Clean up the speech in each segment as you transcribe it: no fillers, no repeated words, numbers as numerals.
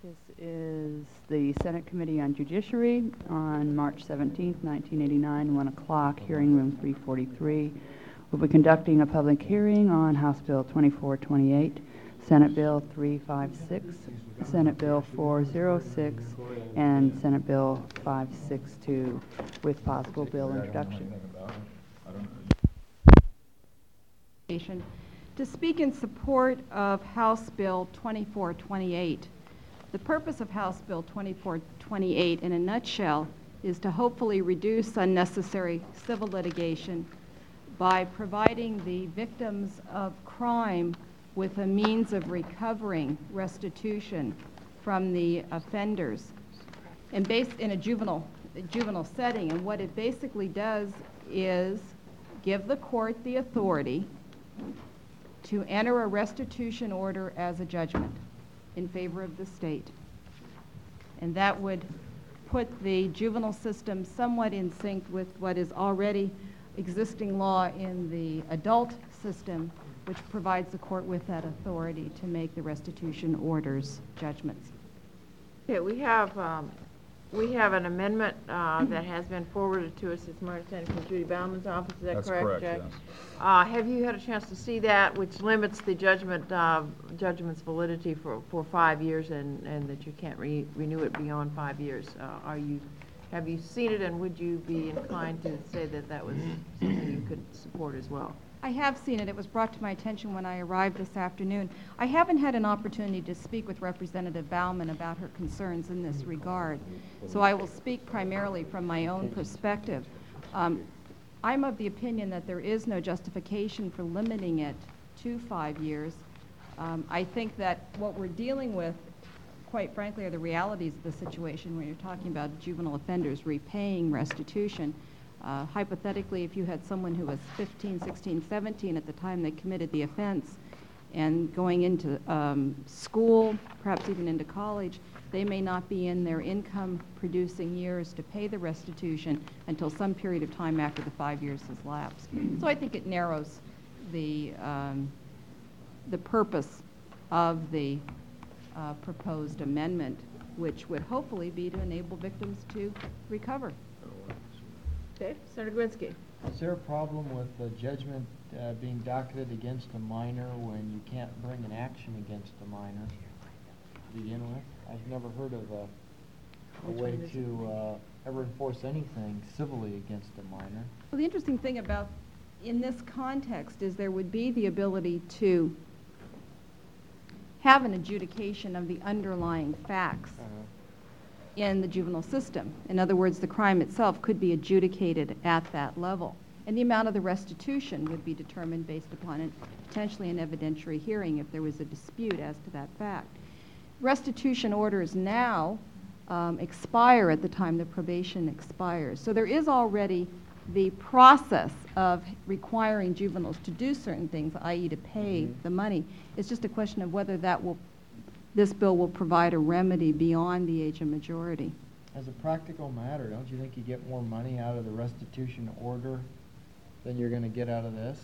This is the Senate Committee on Judiciary on March 17th, 1989, 1 o'clock, hearing room 343. We'll be conducting a public hearing on House Bill 2428, Senate Bill 356, Senate Bill 406, and Senate Bill 562, with possible bill introduction. To speak in support of House Bill 2428. The purpose of House Bill 2428, in a nutshell, is to hopefully reduce unnecessary civil litigation by providing the victims of crime with a means of recovering restitution from the offenders, and based in a juvenile setting. And what it basically does is give the court the authority to enter a restitution order as a judgment in favor of the state. And that would put the juvenile system somewhat in sync with what is already existing law in the adult system, which provides the court with that authority to make the restitution orders judgments. Okay, we have an amendment that has been forwarded to us. It's my understanding from Judy Bauman's office. Is that That's correct, Jack? Yes. Have you had a chance to see that, which limits the judgment's validity for 5 years, and that you can't renew it beyond 5 years? Have you seen it, and would you be inclined to say that that was something you could support as well? I have seen it. It was brought to my attention when I arrived this afternoon. I haven't had an opportunity to speak with Representative Bauman about her concerns in this regard, so I will speak primarily from my own perspective. I'm of the opinion that there is no justification for limiting it to 5 years. I think that what we're dealing with, quite frankly, are the realities of the situation when you're talking about juvenile offenders repaying restitution. Hypothetically, if you had someone who was 15, 16, 17 at the time they committed the offense and going into school, perhaps even into college, they may not be in their income-producing years to pay the restitution until some period of time after the 5 years has lapsed. So I think it narrows the purpose of the proposed amendment, which would hopefully be to enable victims to recover. Okay, Senator Gwinsky. Is there a problem with the judgment being docketed against a minor when you can't bring an action against a minor to begin with? I've never heard of a way to ever enforce anything civilly against a minor. Well, the interesting thing about in this context is there would be the ability to have an adjudication of the underlying facts in the juvenile system. In other words, the crime itself could be adjudicated at that level. And the amount of the restitution would be determined based upon potentially an evidentiary hearing if there was a dispute as to that fact. Restitution orders now expire at the time the probation expires. So there is already the process of requiring juveniles to do certain things, i.e. to pay the money. It's just a question of whether this bill will provide a remedy beyond the age of majority. As a practical matter, don't you think you get more money out of the restitution order than you're going to get out of this?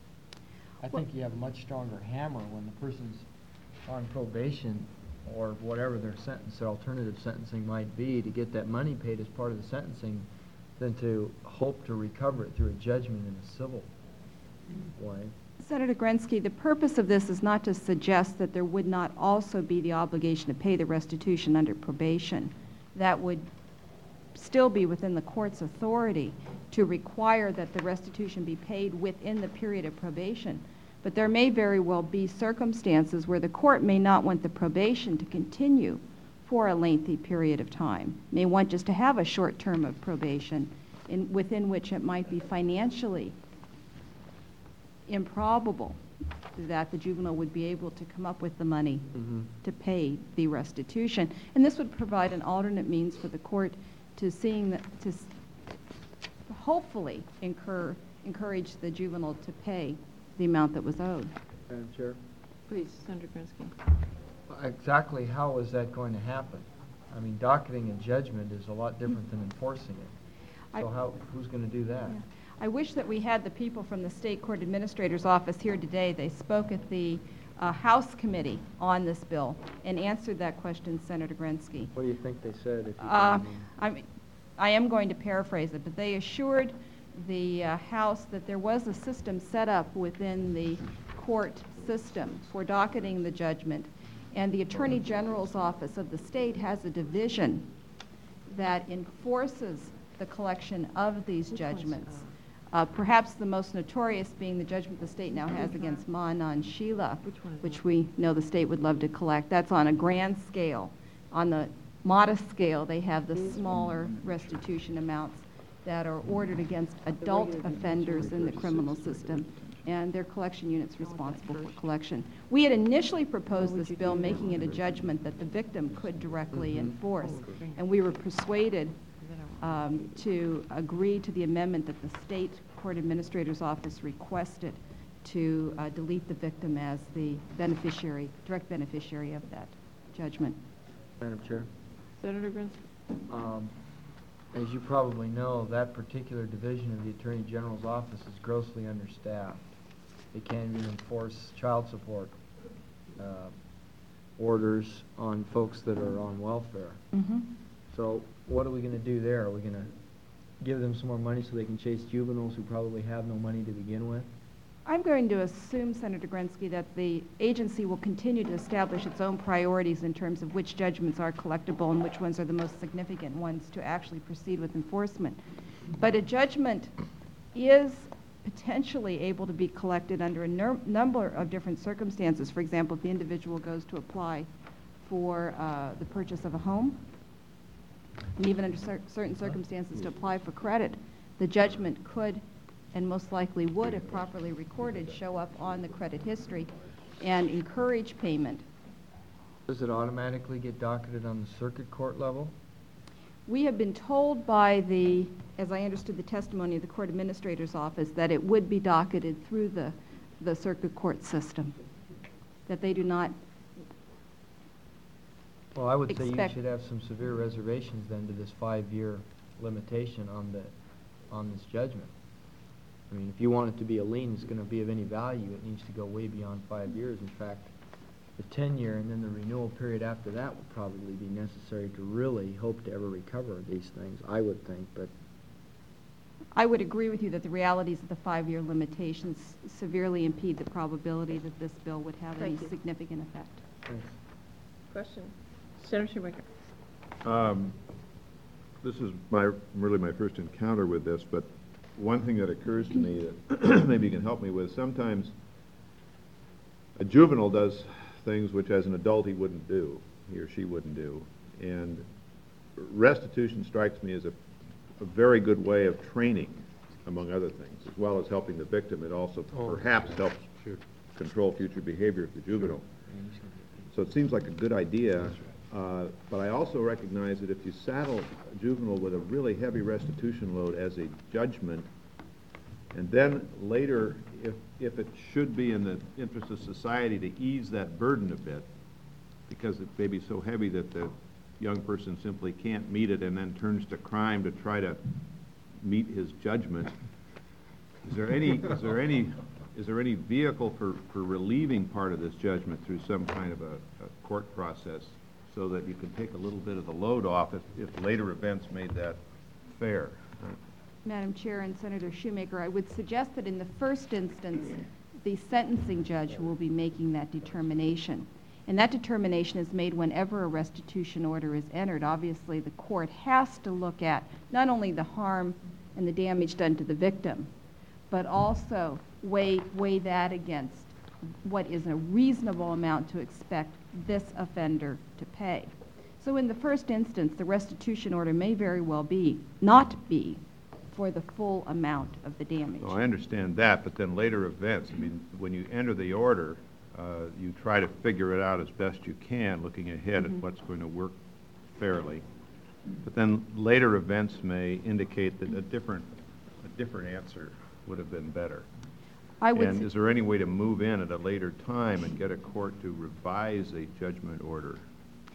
I think you have a much stronger hammer when the person's on probation or whatever their sentence, their alternative sentencing might be, to get that money paid as part of the sentencing than to hope to recover it through a judgment in a civil way. Senator Grensky, the purpose of this is not to suggest that there would not also be the obligation to pay the restitution under probation. That would still be within the court's authority to require that the restitution be paid within the period of probation. But there may very well be circumstances where the court may not want the probation to continue for a lengthy period of time, may want just to have a short term of probation within which it might be financially improbable that the juvenile would be able to come up with the money to pay the restitution. And this would provide an alternate means for the court to hopefully encourage the juvenile to pay the amount that was owed. Madam Chair? Please, Senator Gwinsky. Exactly how is that going to happen? I mean, docketing a judgment is a lot different than enforcing it. So who's going to do that? Yeah. I wish that we had the people from the State Court Administrator's Office here today. They spoke at the House committee on this bill and answered that question, Senator Grensky. What do you think they said? If you I am going to paraphrase it, but they assured the House that there was a system set up within the court system for docketing the judgment, and the Attorney General's office of the state has a division that enforces the collection of these judgments. Perhaps the most notorious being the judgment the state now has against Ma Anand Sheela, which we know the state would love to collect. That's on a grand scale. On the modest scale, they have the smaller restitution amounts that are ordered against adult offenders in the criminal system, and their collection unit's responsible for collection. We had initially proposed this bill making it a judgment that the victim could directly enforce, and we were persuaded to agree to the amendment that the state court administrator's office requested to delete the victim as the beneficiary, direct beneficiary of that judgment. Madam Chair? Senator Grensky? As you probably know, that particular division of the Attorney General's office is grossly understaffed. They can't even enforce child support orders on folks that are on welfare. Mm-hmm. So what are we going to do there? Are we going to give them some more money so they can chase juveniles who probably have no money to begin with? I'm going to assume, Senator Grensky, that the agency will continue to establish its own priorities in terms of which judgments are collectible and which ones are the most significant ones to actually proceed with enforcement. But a judgment is potentially able to be collected under a number of different circumstances. For example, if the individual goes to apply for the purchase of a home, and even under certain circumstances to apply for credit, the judgment could and most likely would, if properly recorded, show up on the credit history and encourage payment. Does it automatically get docketed on the circuit court level? We have been told by the, as I understood the testimony of the court administrator's office, that it would be docketed through the circuit court system, that they do not. Well, I would say you Expect- should have some severe reservations then to this 5-year limitation on this judgment. I mean, if you want it to be a lien that's going to be of any value, it needs to go way beyond 5 years. In fact, the 10-year and then the renewal period after that would probably be necessary to really hope to ever recover these things, I would think, but I would agree with you that the realities of the 5-year limitations severely impede the probability that this bill would have any Thank you. significant effect. thanks. Question? Senator Schumacher? This is really my first encounter with this, but one thing that occurs to me that maybe you can help me with, sometimes a juvenile does things which as an adult he wouldn't do, he or she wouldn't do, and restitution strikes me as a very good way of training, among other things, as well as helping the victim. It also perhaps helps control future behavior of the juvenile. So it seems like a good idea, but I also recognize that if you saddle a juvenile with a really heavy restitution load as a judgment, and then later, if it should be in the interest of society to ease that burden a bit, because it may be so heavy that the young person simply can't meet it and then turns to crime to try to meet his judgment, is there any vehicle for relieving part of this judgment through some kind of a court process so that you can take a little bit of the load off if later events made that fair? Madam Chair and Senator Shoemaker, I would suggest that in the first instance, the sentencing judge will be making that determination. And that determination is made whenever a restitution order is entered. Obviously, the court has to look at not only the harm and the damage done to the victim, but also weigh that against what is a reasonable amount to expect this offender to pay. So in the first instance, the restitution order may very well not be for the full amount of the damage. Well, I understand that, but then later events, I mean, when you enter the order, you try to figure it out as best you can, looking ahead at what's going to work fairly. But then later events may indicate that a different answer would have been better. And is there any way to move in at a later time and get a court to revise a judgment order?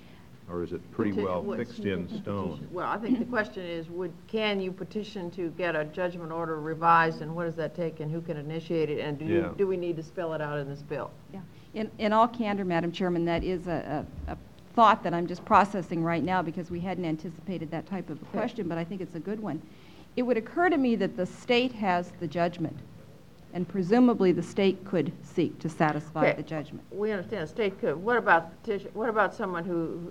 Or is it pretty well fixed in stone? Well, I think the question is, can you petition to get a judgment order revised, and what does that take, and who can initiate it, and Yeah. do we need to spell it out in this bill? Yeah. In all candor, Madam Chairman, that is a thought that I'm just processing right now because we hadn't anticipated that type of a question, but I think it's a good one. It would occur to me that the state has the judgment, and presumably the state could seek to satisfy Okay. the judgment. We understand the state could. What about someone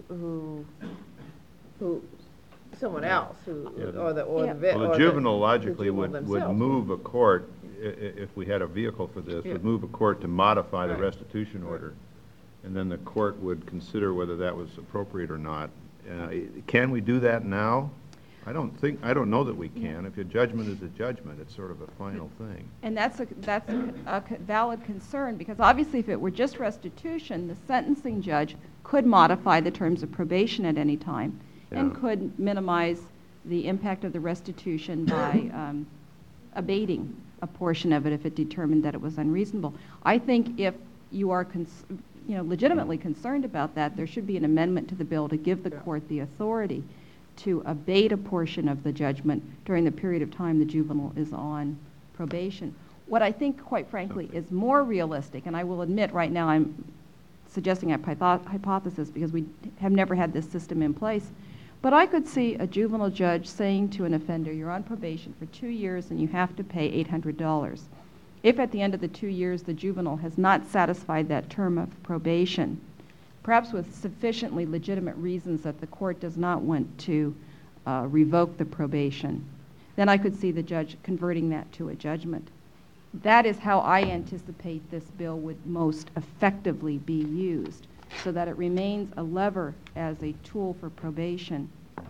someone else, Yeah. or the Yeah. Well, the juvenile logically the would themselves. move a court, if we had a vehicle for this, Yeah. would move a court to modify the Right. restitution order. And then the court would consider whether that was appropriate or not. Can we do that now? I don't know that we can. If your judgment is a judgment, it's sort of a final thing. And that's a valid concern, because obviously if it were just restitution, the sentencing judge could modify the terms of probation at any time and Yeah. could minimize the impact of the restitution by abating a portion of it if it determined that it was unreasonable. I think if you are legitimately concerned about that, there should be an amendment to the bill to give the court the authority to abate a portion of the judgment during the period of time the juvenile is on probation. What I think, quite frankly, is more realistic, and I will admit right now I'm suggesting a hypothesis because we have never had this system in place, but I could see a juvenile judge saying to an offender, you're on probation for 2 years and you have to pay $800. If at the end of the 2 years the juvenile has not satisfied that term of probation, perhaps with sufficiently legitimate reasons that the court does not want to revoke the probation, then I could see the judge converting that to a judgment. That is how I anticipate this bill would most effectively be used, so that it remains a lever as a tool for probation,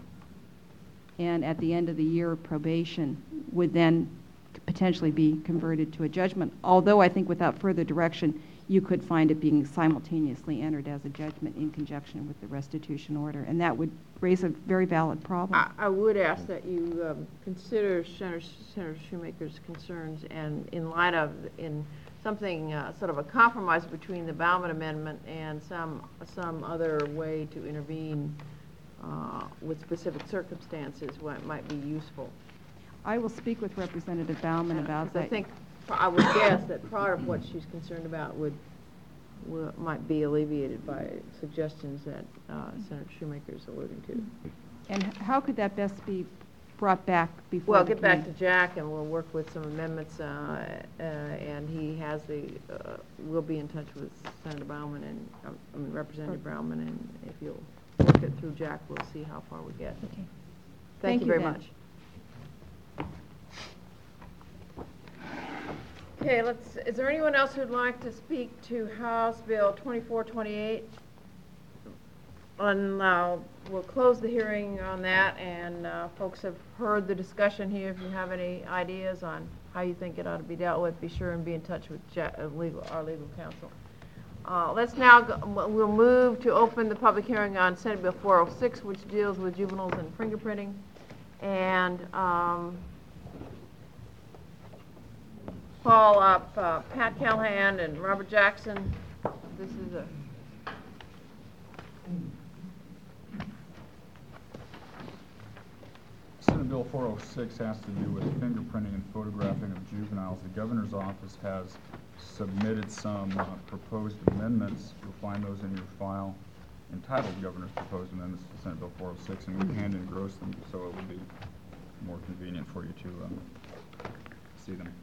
and at the end of the year of probation would then potentially be converted to a judgment, although I think without further direction you could find it being simultaneously entered as a judgment in conjunction with the restitution order, and that would raise a very valid problem. I would ask that you consider Senator Shoemaker's concerns, and in light of something sort of a compromise between the Bauman Amendment and some other way to intervene with specific circumstances, what might be useful. I will speak with Representative Bauman about that. I think, I would guess that part of what she's concerned about might be alleviated by suggestions that Senator Shoemaker is alluding to. And how could that best be brought back before Well, the get back to committee? Jack, and we'll work with some amendments, and he has we'll be in touch with Senator Bauman and Representative Bauman, and if you'll work it through Jack, we'll see how far we get. Okay. Thank you very then. much. Okay, is there anyone else who'd like to speak to House Bill 2428? We'll close the hearing on that, and folks have heard the discussion here. If you have any ideas on how you think it ought to be dealt with, be sure and be in touch with our legal counsel. Let's now we'll move to open the public hearing on Senate Bill 406, which deals with juveniles and fingerprinting. And call up Pat Callahan and Robert Jackson. This is a Senate Bill 406 has to do with fingerprinting and photographing of juveniles. The governor's office has submitted some proposed amendments. You'll find those in your file entitled Governor's Proposed Amendments to Senate Bill 406, and we hand engross them so it would be more convenient for you to see them.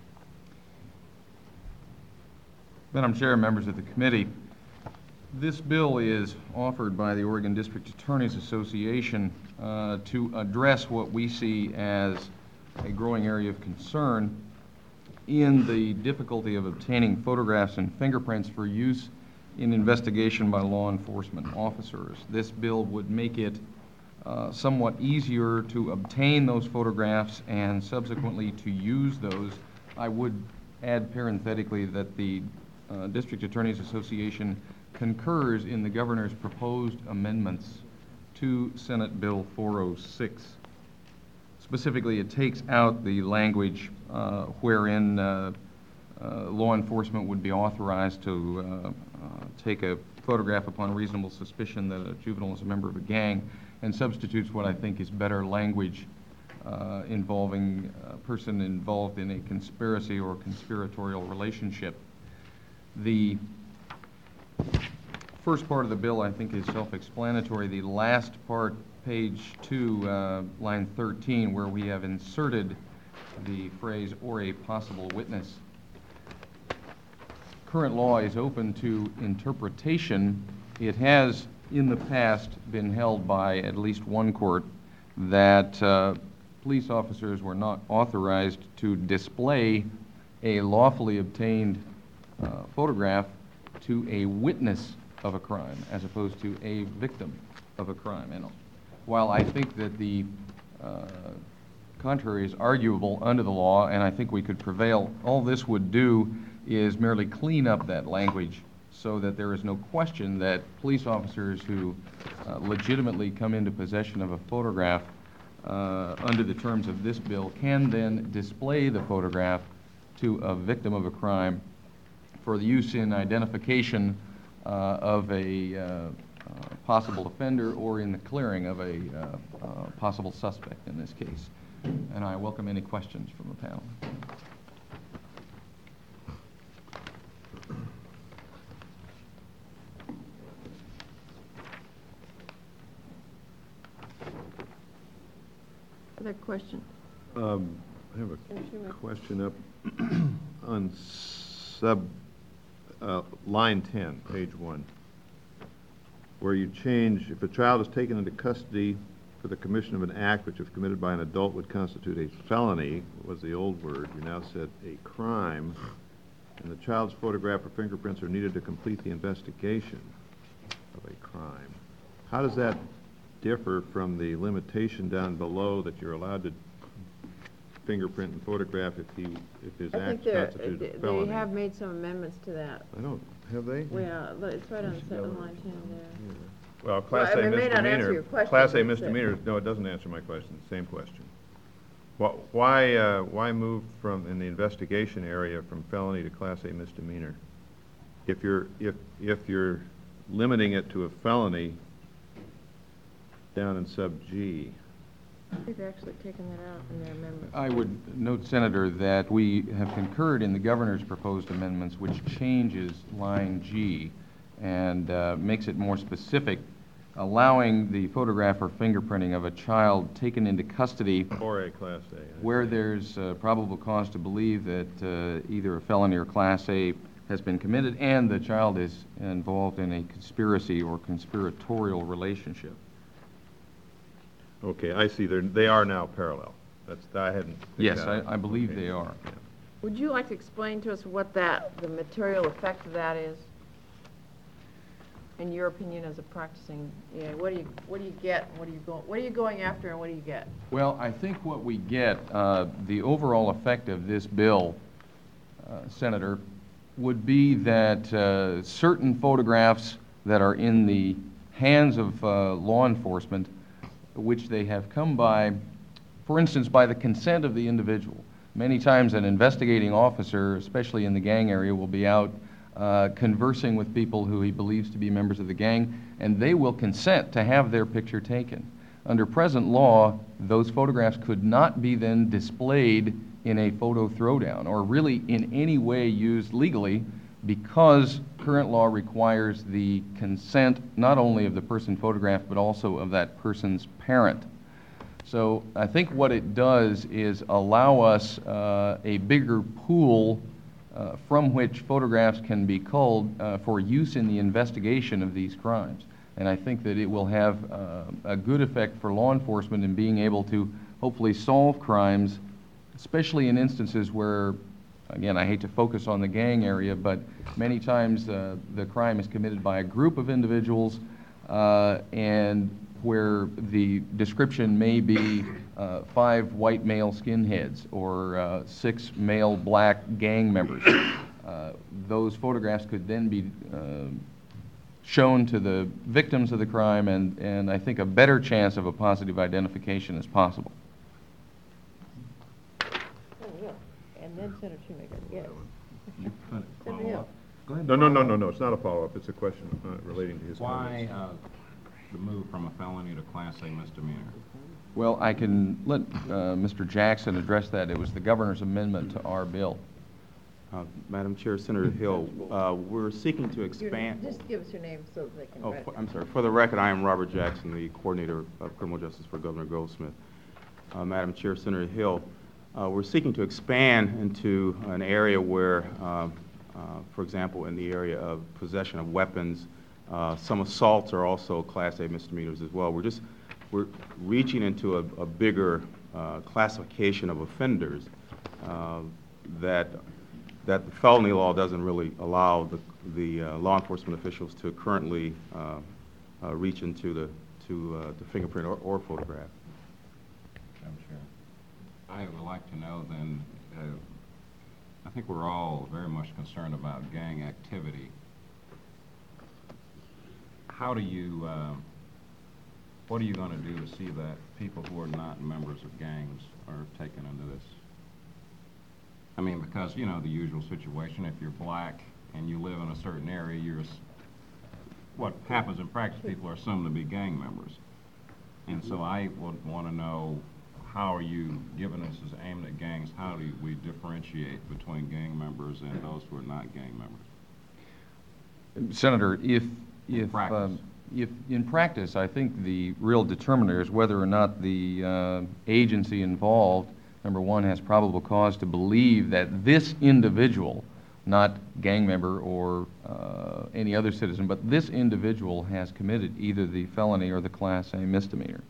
Madam Chair, members of the committee, this bill is offered by the Oregon District Attorneys Association to address what we see as a growing area of concern in the difficulty of obtaining photographs and fingerprints for use in investigation by law enforcement officers. This bill would make it somewhat easier to obtain those photographs and subsequently to use those. I would add parenthetically that the District Attorneys Association concurs in the governor's proposed amendments to Senate Bill 406. Specifically, it takes out the language wherein law enforcement would be authorized to take a photograph upon reasonable suspicion that a juvenile is a member of a gang, and substitutes what I think is better language involving a person involved in a conspiracy or conspiratorial relationship. The first part of the bill, I think, is self-explanatory. The last part, page 2, line 13, where we have inserted the phrase, "or a possible witness." Current law is open to interpretation. It has, in the past, been held by at least one court that police officers were not authorized to display a lawfully obtained photograph to a witness of a crime as opposed to a victim of a crime. And while I think that the contrary is arguable under the law, and I think we could prevail, all this would do is merely clean up that language so that there is no question that police officers who legitimately come into possession of a photograph under the terms of this bill can then display the photograph to a victim of a crime for the use in identification of a possible offender or in the clearing of a possible suspect in this case. And I welcome any questions from the panel. Other question? I have a question up on line 10, page 1, where you change, if a child is taken into custody for the commission of an act which, if committed by an adult, would constitute a felony, was the old word, you now said a crime, and the child's photograph or fingerprints are needed to complete the investigation of a crime. How does that differ from the limitation down below that you're allowed to fingerprint and photograph if his act constitutes a felony? They have made some amendments to that. I don't, have they? Well, it's right on line 10 there. Well, Class Well, A it may not answer misdemeanor, your question, Class A but it's misdemeanor, no, it doesn't answer my question, same question. Why move from, in the investigation area, from felony to Class A misdemeanor? If you're limiting it to a felony down in sub G. They've actually taken that out in their amendment. I would note, Senator, that we have concurred in the governor's proposed amendments, which changes line G and makes it more specific, allowing the photograph or fingerprinting of a child taken into custody Or a Class A. where there's probable cause to believe that either a felony or Class A has been committed and the child is involved in a conspiracy or conspiratorial relationship. Okay, I see, they are now parallel. I hadn't. Yes, I believe they are. Yeah. Would you like to explain to us what the material effect of that is? In your opinion, as a practicing, what do you get? What are you going after, and what do you get? Well, I think what we get, the overall effect of this bill, Senator, would be that certain photographs that are in the hands of law enforcement, which they have come by, for instance, by the consent of the individual. Many times an investigating officer, especially in the gang area, will be out conversing with people who he believes to be members of the gang, and they will consent to have their picture taken. Under present law, those photographs could not be then displayed in a photo throwdown or really in any way used legally, because current law requires the consent not only of the person photographed but also of that person's parent. So I think what it does is allow us a bigger pool from which photographs can be culled for use in the investigation of these crimes. And I think that it will have a good effect for law enforcement in being able to hopefully solve crimes, especially in instances where, again, I hate to focus on the gang area, but many times the crime is committed by a group of individuals and where the description may be 5 white male skinheads or 6 male black gang members. Those photographs could then be shown to the victims of the crime, and I think a better chance of a positive identification is possible. Oh, yeah. And then Senator Shoemaker, yes. You put follow up. Go ahead. No, it's not a follow-up, it's a question relating to his Why comments. the move from a felony to Class A misdemeanor? Well, I can let Mr. Jackson address that. It was the governor's amendment to our bill. Madam Chair, Senator Hill, we're seeking to expand. Just give us your name so they can Oh, write it. I'm sorry. For the record, I am Robert Jackson, the Coordinator of Criminal Justice for Governor Goldsmith. Madam Chair, Senator Hill, we're seeking to expand into an area where, for example, in the area of possession of weapons, some assaults are also Class A misdemeanors as well. We're reaching into a bigger classification of offenders that the felony law doesn't really allow the law enforcement officials to currently reach into the fingerprint or photograph. Madam Chair, I would like to know then, I think we're all very much concerned about gang activity. How do you, what are you going to do to see that people who are not members of gangs are taken into this? I mean, because, you know, the usual situation, if you're black and you live in a certain area, what happens in practice, people are assumed to be gang members. And so I would want to know, how are you, given this is aimed at gangs, how do we differentiate between gang members and those who are not gang members? Senator, if Practice. if in practice, I think the real determiner is whether or not the agency involved, number one, has probable cause to believe that this individual, not gang member or any other citizen, but this individual has committed either the felony or the Class A misdemeanor.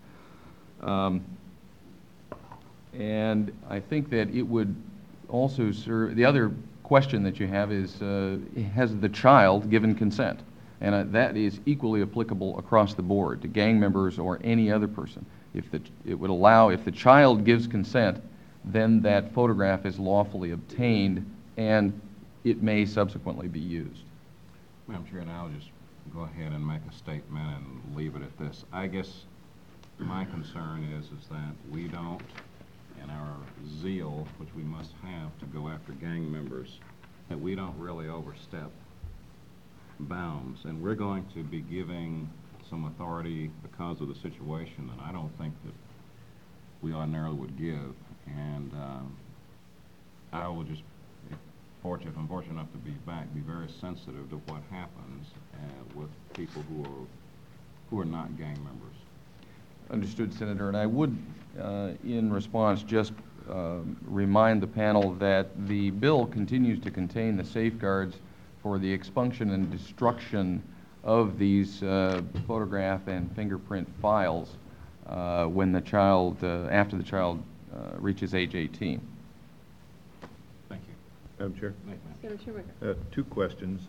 And I think that it would also serve, the other question that you have is, has the child given consent? And that is equally applicable across the board to gang members or any other person. It would allow, if the child gives consent, then that photograph is lawfully obtained and it may subsequently be used. Madam Chair, and I'll just go ahead and make a statement and leave it at this. I guess my concern is that we don't, in our zeal, which we must have to go after gang members, that we don't really overstep bounds. And we're going to be giving some authority because of the situation that I don't think that we ordinarily would give. And I will just, if I'm fortunate enough to be back, be very sensitive to what happens with people who are not gang members. Understood, Senator. And I would, in response, just remind the panel that the bill continues to contain the safeguards for the expunction and destruction of these photograph and fingerprint files when the child, after the child reaches age 18. Thank you. Madam Chair? Thank you, Senator Schumacher. Two questions.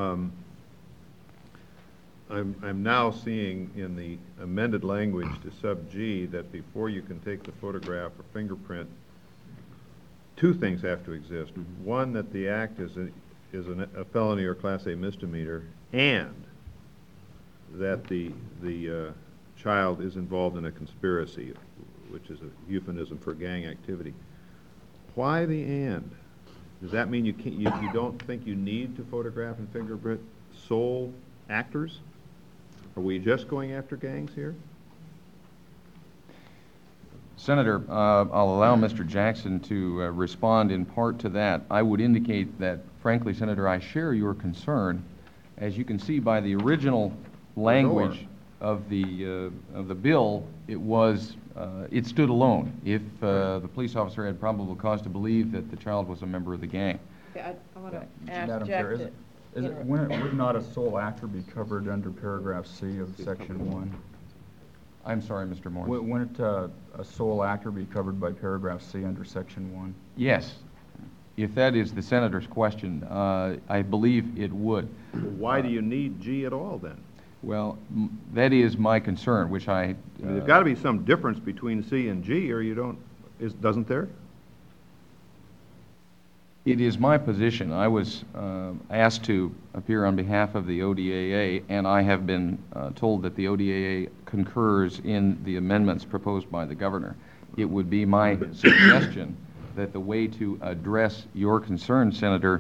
I'm now seeing in the amended language to sub G that before you can take the photograph or fingerprint, two things have to exist. Mm-hmm. One, that the act is a felony or Class A misdemeanor, and that the child is involved in a conspiracy, which is a euphemism for gang activity. Why the and? Does that mean you don't think you need to photograph and fingerprint sole actors? Are we just going after gangs here? Senator, I'll allow Mr. Jackson to respond in part to that. I would indicate that, frankly, Senator, I share your concern. As you can see by the original language of the bill, it stood alone if the police officer had probable cause to believe that the child was a member of the gang. I want to ask Madam Jack Chair, to would not a sole actor be covered under paragraph C of section 1? I'm sorry, Mr. Morris. Wouldn't a sole actor be covered by paragraph C under section 1? Yes. If that is the senator's question, I believe it would. Why do you need G at all then? Well, that is my concern, which I mean, there's got to be some difference between C and G, or you don't, doesn't there? It is my position. I was asked to appear on behalf of the ODAA, and I have been told that the ODAA concurs in the amendments proposed by the governor. It would be my suggestion that the way to address your concern, Senator,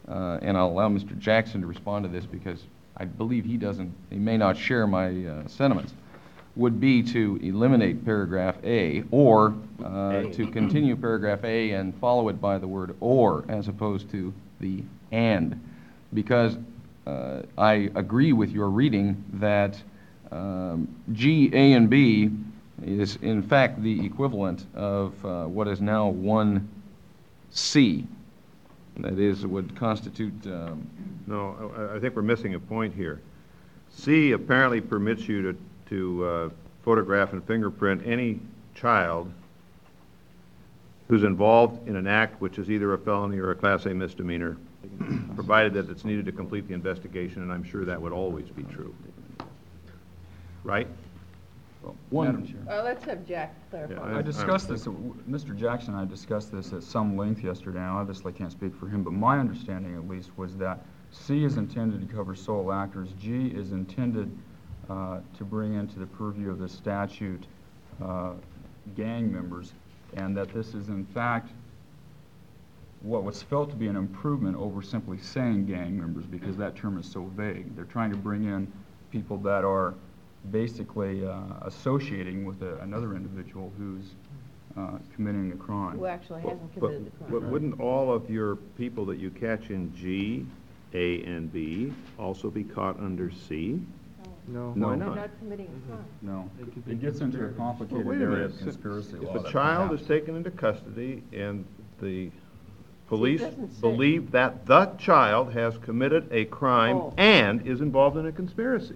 and I'll allow Mr. Jackson to respond to this because I believe he may not share my sentiments, would be to eliminate paragraph A, or to continue paragraph A and follow it by the word or, as opposed to the and. Because I agree with your reading that G, A, and B is in fact the equivalent of what is now 1C. That is, would constitute... No, I think we're missing a point here. C apparently permits you to photograph and fingerprint any child who's involved in an act which is either a felony or a Class A misdemeanor, provided that it's needed to complete the investigation, and I'm sure that would always be true. Right? Madam Chair. Let's have Jack clarify. Yeah, I discussed this, Mr. Jackson and I discussed this at some length yesterday, and I obviously can't speak for him, but my understanding at least was that C is intended to cover sole actors, G is intended to bring into the purview of the statute gang members, and that this is in fact what was felt to be an improvement over simply saying gang members, because that term is so vague. They're trying to bring in people that are basically associating with another individual who's committing the crime. Who actually hasn't committed the crime. But wouldn't all of your people that you catch in G, A, and B also be caught under C? No. No. Why They're not? not committing a crime. No. It gets into a complicated Wait a area minute. of conspiracy law. If a that child perhaps- is taken into custody and the police doesn't say. believe that the child has committed a crime Oh. and is involved in a conspiracy.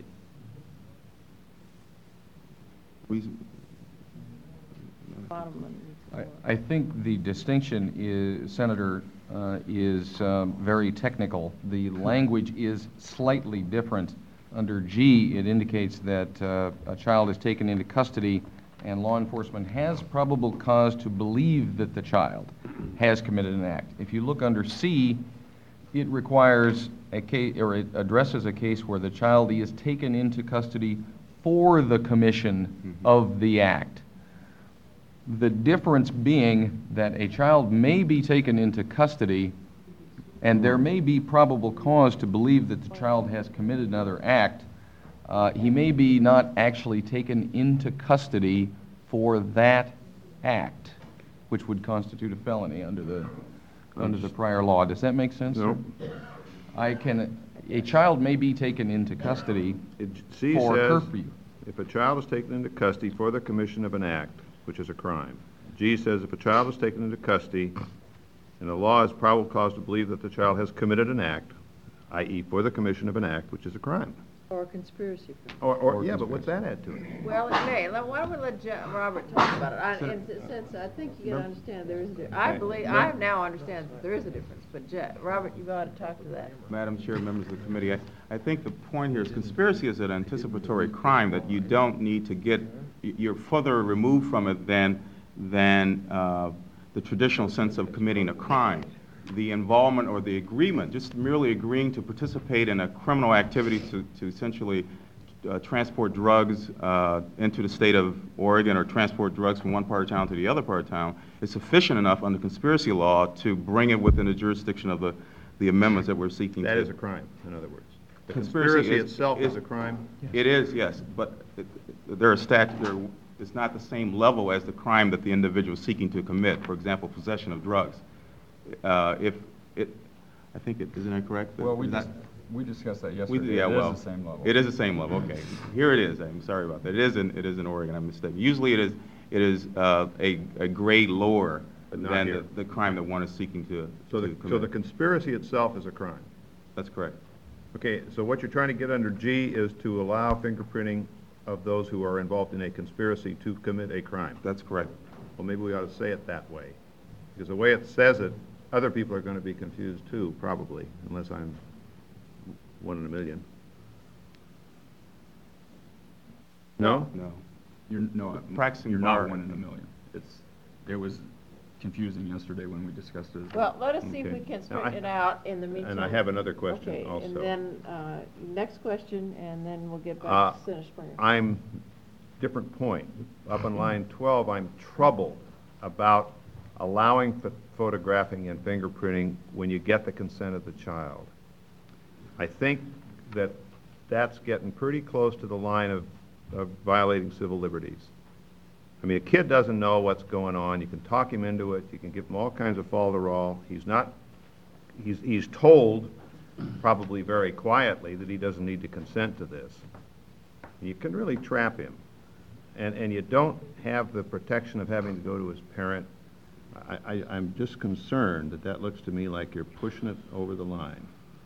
Bottom line. I think the distinction is, Senator, is very technical. The language is slightly different. Under G, it indicates that a child is taken into custody and law enforcement has probable cause to believe that the child has committed an act. If you look under C, it requires a case, or it addresses a case where the child is taken into custody for the commission of the act. The difference being that a child may be taken into custody and there may be probable cause to believe that the child has committed another act. He may be not actually taken into custody for that act, which would constitute a felony under the prior law. Does that make sense? No. A child may be taken into custody C for says, curfew. if a child is taken into custody for the commission of an act, which is a crime. G says if a child is taken into custody and the law has probable cause to believe that the child has committed an act, i.e. for the commission of an act, which is a crime. Or a conspiracy. Or yeah, but what's that add to it? Well, it may. Why don't we let Robert talk about it? And since I think you can understand there is a difference. I now understand that there is a difference, but Robert, you've got to talk to that. Madam Chair, members of the committee, I think the point here is conspiracy is an anticipatory crime that you don't need to get, you're further removed from it than the traditional sense of committing a crime. The involvement or the agreement, just merely agreeing to participate in a criminal activity to essentially transport drugs into the state of Oregon or transport drugs from one part of town to the other part of town is sufficient enough under conspiracy law to bring it within the jurisdiction of the amendments that we're seeking to. That is a crime, in other words. The Conspiracy conspiracy is- itself is- is a crime? It is, yes, but it's not the same level as the crime that the individual is seeking to commit. For example, possession of drugs. Isn't that correct? Well, Is that- we discussed that we- yesterday. yeah, It well, is the same level. It is the same level, okay. Here it is, I'm sorry about that. It is in Oregon, I'm mistaken. Usually it is a grade lower But not than here. the crime that one is seeking to So commit. the conspiracy itself is a crime? That's correct. Okay, so what you're trying to get under G is to allow fingerprinting of those who are involved in a conspiracy to commit a crime. That's correct. Well, maybe we ought to say it that way, because the way it says it, other people are going to be confused too, probably, unless I'm one in a million. No? No. Practicing you're bar- not one in a million. It was confusing yesterday when we discussed it. Well, let us see if Okay. we can Now, straighten it out in the meantime. And I have another question Okay, also. and then, next question, and then we'll get back to Senator Springer. I'm, different point. Up on line 12, I'm troubled about allowing photographing and fingerprinting when you get the consent of the child. I think that that's getting pretty close to the line of violating civil liberties. I mean, a kid doesn't know what's going on. You can talk him into it. You can give him all kinds of falderall. He's told, probably very quietly, that he doesn't need to consent to this. You can really trap him. And you don't have the protection of having to go to his parent. I'm just concerned that looks to me like you're pushing it over the line.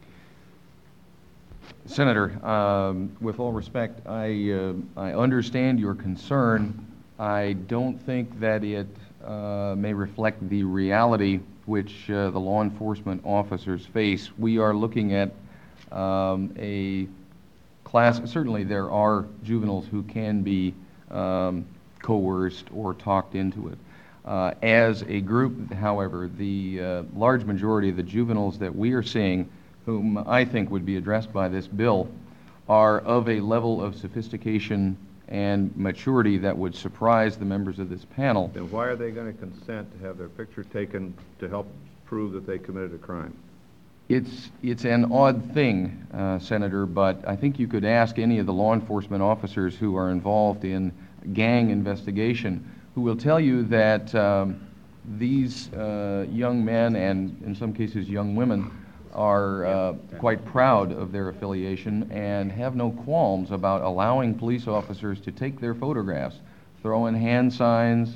Senator, with all respect, I understand your concern. I don't think that it may reflect the reality which the law enforcement officers face. We are looking at a class. Certainly there are juveniles who can be coerced or talked into it. As a group, however, the large majority of the juveniles that we are seeing, whom I think would be addressed by this bill, are of a level of sophistication and maturity that would surprise the members of this panel. Then why are they going to consent to have their picture taken to help prove that they committed a crime? It's an odd thing, Senator, but I think you could ask any of the law enforcement officers who are involved in gang investigation, who will tell you that these young men, and in some cases young women, are quite proud of their affiliation and have no qualms about allowing police officers to take their photographs, throw in hand signs,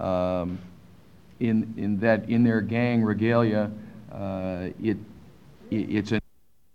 in their gang regalia. It's an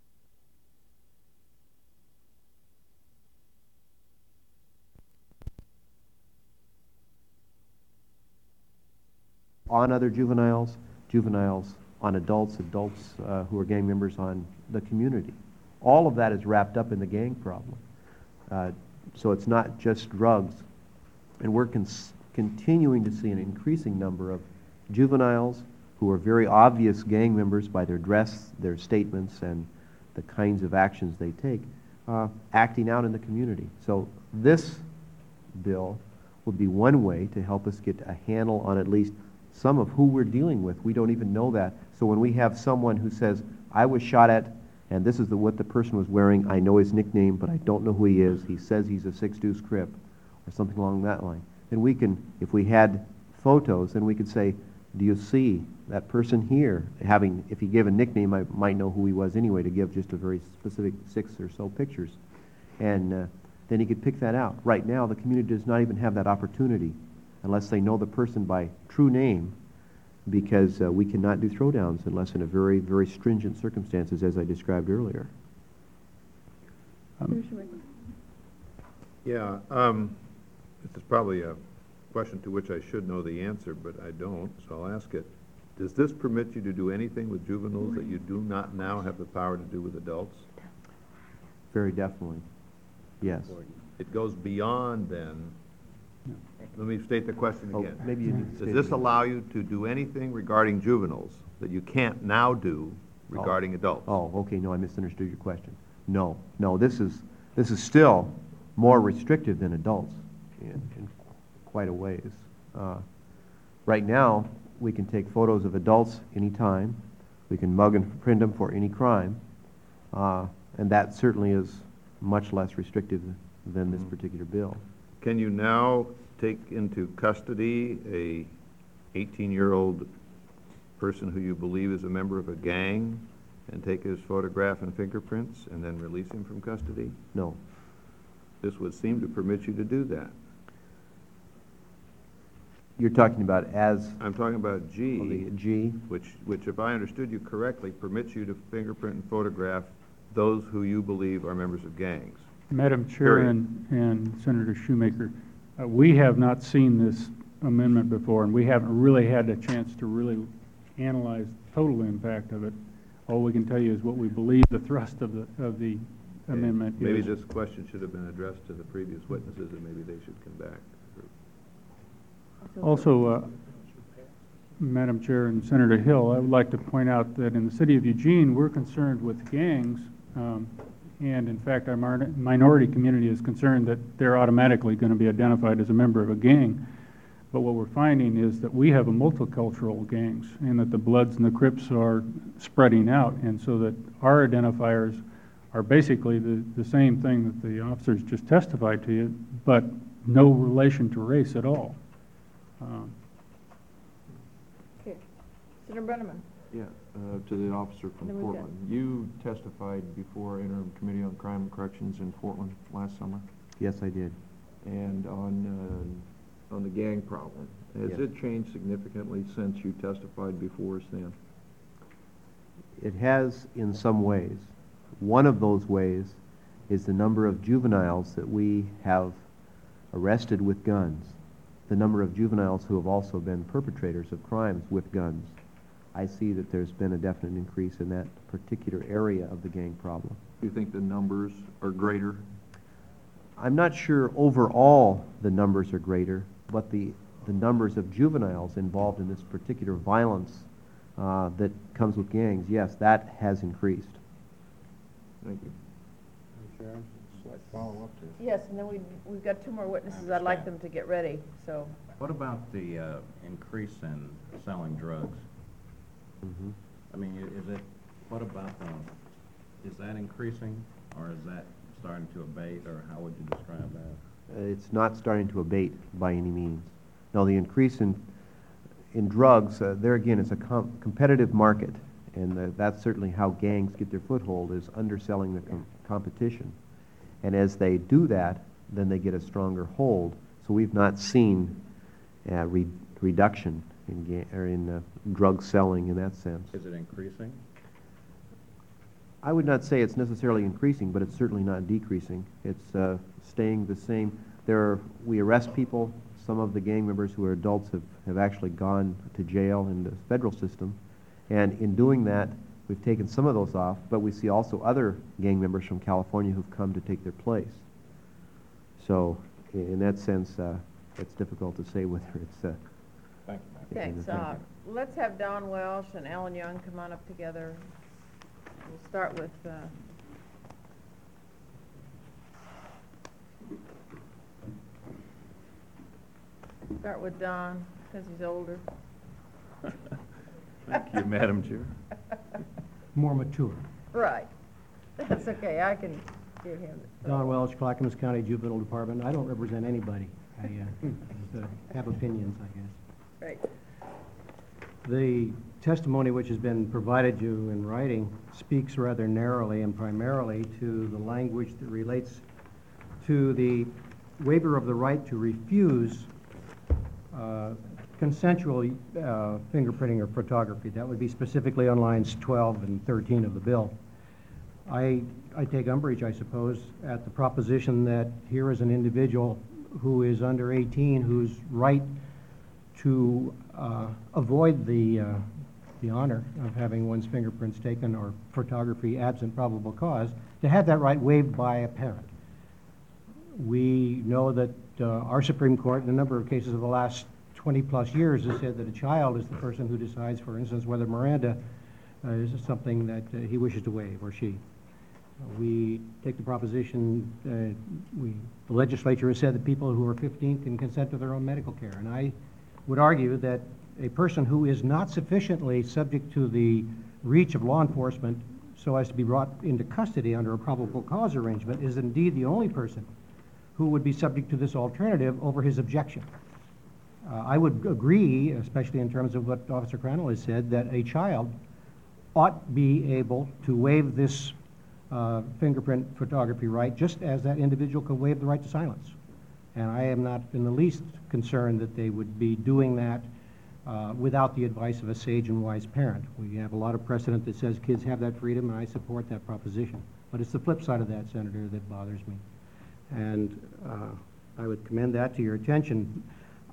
on other juveniles, juveniles on adults, adults who are gang members on the community. All of that is wrapped up in the gang problem. So it's not just drugs. And we're continuing to see an increasing number of juveniles who are very obvious gang members by their dress, their statements, and the kinds of actions they take, acting out in the community. So this bill would be one way to help us get a handle on at least some of who we're dealing with. We don't even know that. So when we have someone who says, I was shot at, and this is what the person was wearing, I know his nickname, but I don't know who he is, he says he's a Six Deuce Crip, or something along that line, then we can, if we had photos, then we could say, do you see that person here having, if he gave a nickname, I might know who he was anyway, to give just a very specific 6 or so pictures. And then he could pick that out. Right now, the community does not even have that opportunity unless they know the person by true name, because we cannot do throwdowns unless in a very, very stringent circumstances, as I described earlier. Yeah, this is probably a question to which I should know the answer, but I don't, so I'll ask it. Does this permit you to do anything with juveniles that you do not now have the power to do with adults? Very definitely, yes. It goes beyond then. Let me state the question again. Maybe you need to Does this allow you to do anything regarding juveniles that you can't now do regarding adults? Oh, okay, no, I misunderstood your question. No, this is still more restrictive than adults in quite a ways. Right now, we can take photos of adults anytime. We can mug and print them for any crime. And that certainly is much less restrictive than this particular bill. Can you now take into custody a 18-year-old person who you believe is a member of a gang and take his photograph and fingerprints and then release him from custody? No. This would seem to permit you to do that. You're talking about as... I'm talking about G, the G, which, if I understood you correctly, permits you to fingerprint and photograph those who you believe are members of gangs. Madam Chair and Senator Shoemaker, we have not seen this amendment before, and we haven't really had a chance to really analyze the total impact of it. All we can tell you is what we believe the thrust of the amendment is. Maybe this question should have been addressed to the previous witnesses, and maybe they should come back. Also, Madam Chair and Senator Hill, I would like to point out that in the city of Eugene, we're concerned with gangs, and in fact, our minority community is concerned that they're automatically going to be identified as a member of a gang. But what we're finding is that we have a multicultural gangs, and that the Bloods and the Crips are spreading out, and so that our identifiers are basically the same thing that the officers just testified to you, but no relation to race at all. Okay. Senator Brenneman? Yeah, to the officer from Then we've got- Portland. You testified before Interim Committee on Crime and Corrections in Portland last summer, Yes, I did. and on the gang problem. Has Yes. it changed significantly since you testified before us then? It has in some ways. One of those ways is the number of juveniles that we have arrested with guns, the number of juveniles who have also been perpetrators of crimes with guns. I see that there's been a definite increase in that particular area of the gang problem. Do you think the numbers are greater? I'm not sure overall the numbers are greater, but the numbers of juveniles involved in this particular violence that comes with gangs, yes, that has increased. Thank you. Sharon, slight follow-up to Yes, and then we've got 2 more witnesses. I'd like them to get ready, so. What about the increase in selling drugs? Mhm. I mean, what about is that increasing, or is that starting to abate, or how would you describe that? It's not starting to abate by any means. No, the increase in drugs, there again, it's a competitive market, and that's certainly how gangs get their foothold, is underselling the competition. And as they do that, then they get a stronger hold. So we've not seen reduction in drug selling in that sense. Is it increasing? I would not say it's necessarily increasing, but it's certainly not decreasing. It's staying the same. We arrest people. Some of the gang members who are adults have actually gone to jail in the federal system. And in doing that, we've taken some of those off, but we see also other gang members from California who've come to take their place. So in that sense, it's difficult to say whether it's... Thank you, Thanks. Let's have Don Welsh and Alan Young come on up together. We'll start with, Don, because he's older. Thank you, Madam Chair. More mature. Right. That's okay, I can give him. Don Welch, Clackamas County Juvenile Department. I don't represent anybody. I just have opinions, I guess. Right. The testimony which has been provided you in writing speaks rather narrowly and primarily to the language that relates to the waiver of the right to refuse consensual fingerprinting or photography. That would be specifically on lines 12 and 13 of the bill. I take umbrage, I suppose, at the proposition that here is an individual who is under 18 whose right to avoid the honor of having one's fingerprints taken or photography absent probable cause, to have that right waived by a parent. We know that our Supreme Court, in a number of cases of the last 20-plus years, has said that a child is the person who decides, for instance, whether Miranda is something that he wishes to waive, or she. We take the proposition, the legislature has said that people who are 15 can consent to their own medical care, and I would argue that a person who is not sufficiently subject to the reach of law enforcement so as to be brought into custody under a probable cause arrangement is indeed the only person who would be subject to this alternative over his objection. I would agree, especially in terms of what Officer Crandall has said, that a child ought be able to waive this fingerprint photography right just as that individual can waive the right to silence. And I am not in the least concerned that they would be doing that without the advice of a sage and wise parent. We have a lot of precedent that says kids have that freedom, and I support that proposition. But it's the flip side of that, Senator, that bothers me. And I would commend that to your attention.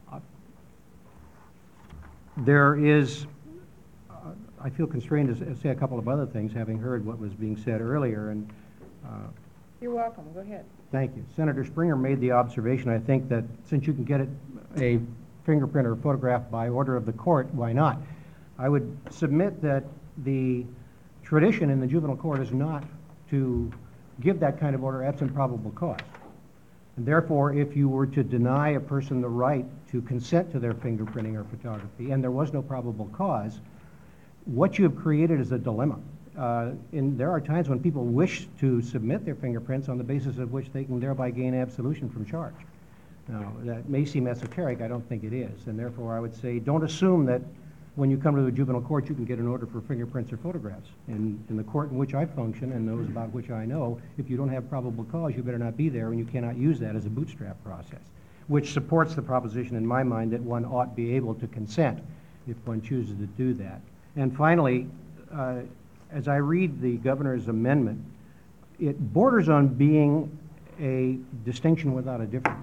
There is, I feel constrained to say a couple of other things, having heard what was being said earlier. And You're welcome. Go ahead. thank you. Senator Springer made the observation, I think, that since you can get a fingerprint or photograph by order of the court, why not? I would submit that the tradition in the juvenile court is not to give that kind of order absent probable cause. And therefore, if you were to deny a person the right to consent to their fingerprinting or photography, and there was no probable cause, what you have created is a dilemma. And there are times when people wish to submit their fingerprints on the basis of which they can thereby gain absolution from charge. Now, that may seem esoteric, I don't think it is, and therefore I would say don't assume that when you come to the juvenile court you can get an order for fingerprints or photographs. In the court in which I function and those about which I know, if you don't have probable cause, you better not be there, and you cannot use that as a bootstrap process, which supports the proposition in my mind that one ought be able to consent if one chooses to do that. And finally, as I read the governor's amendment, it borders on being a distinction without a difference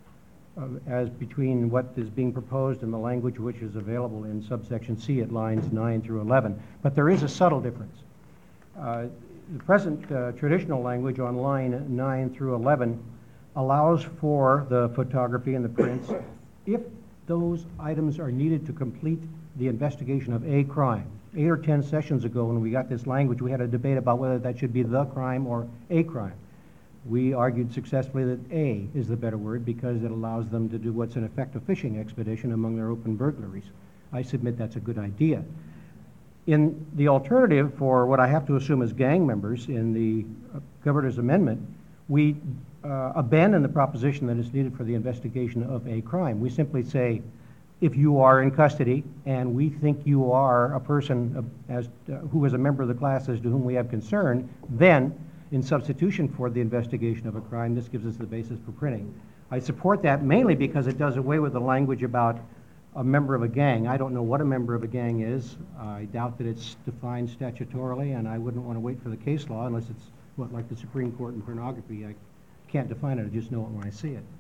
as between what is being proposed and the language which is available in subsection C at lines 9 through 11. But there is a subtle difference. The present traditional language on line 9 through 11 allows for the photography and the prints if those items are needed to complete the investigation of a crime. 8 or 10 sessions ago, when we got this language, we had a debate about whether that should be the crime or a crime. We argued successfully that A is the better word because it allows them to do what's in effect a fishing expedition among their open burglaries. I submit that's a good idea. In the alternative for what I have to assume is gang members in the governor's amendment, we abandon the proposition that it's needed for the investigation of a crime. We simply say, if you are in custody and we think you are a person who is a member of the classes to whom we have concern, then in substitution for the investigation of a crime, this gives us the basis for printing. I support that mainly because it does away with the language about a member of a gang. I don't know what a member of a gang is. I doubt that it's defined statutorily, and I wouldn't want to wait for the case law unless it's like the Supreme Court in pornography. I can't define it, I just know it when I see it.